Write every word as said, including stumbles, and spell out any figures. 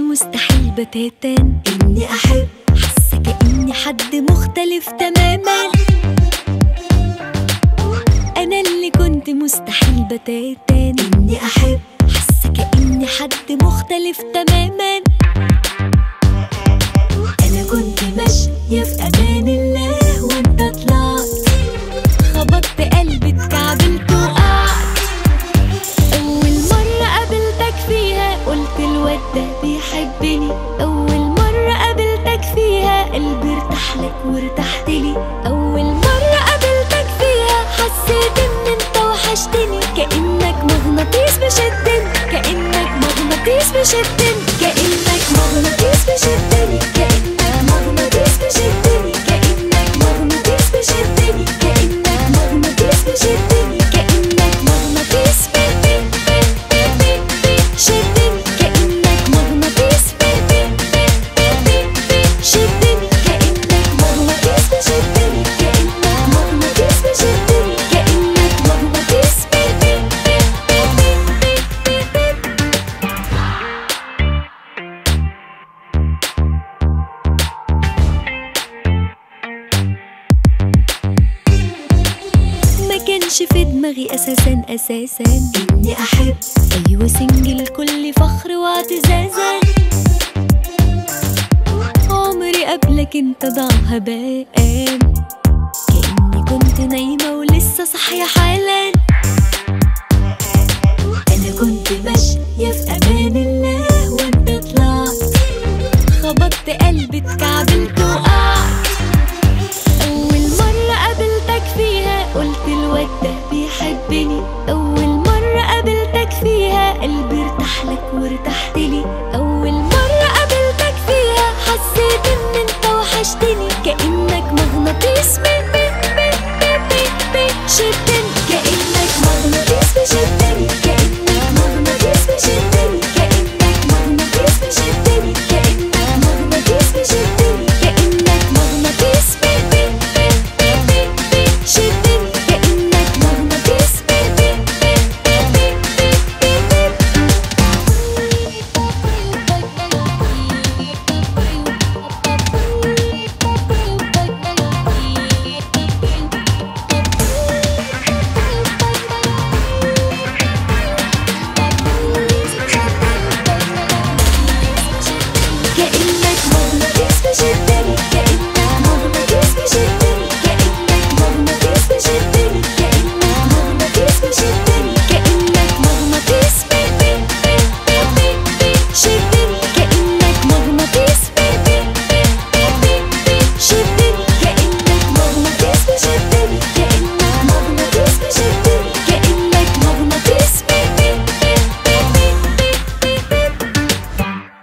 مستحيل بتاتا اني احب، حاسه كاني حد مختلف تماما. انا اللي كنت مستحيل بتاتا اني احب، حاسه كاني حد مختلف تماما. انا كنت ماشيه في امان الله وانت طلعت، خبطت قلبي اتكعبلت وقعت. اول مره قابلتك فيها قلت الواد ده بيحبني، اول مره قابلتك فيها قلبي ارتاح لك وارتحت لي. اول مره قابلتك فيها حسيت ان انت وحشتني، كانك مغناطيس بيشدني، كانك مغناطيس بيشدني، كانك مغناطيس بيشدني، كانك مغناطيس بيشدني، كانك مغناطيس بيشدني، كانك مغناطيس بيشدني، كانك مغناطيس بي بي بي بي بي شدني، كانك مغناطيس بي بي بي بي بي شدني، كانك مغناطيس بيشدني، كانك مغناطيس بيشدني، كانك مغناطيس بي بي بي ما كانش في دماغي اساسا اساسا اني احب. ايوه سنجل كل فخر واعتزازا، عمري قبلك انت ضاع هباء، كأني كنت نايمة ولسه صاحية حالا. انا كنت ماشية في امان الله وانت طلعت، خبطت قلبي اتكعبلت وقعت. اول مرة قابلتك فيها قلت الواد ده بيحبني،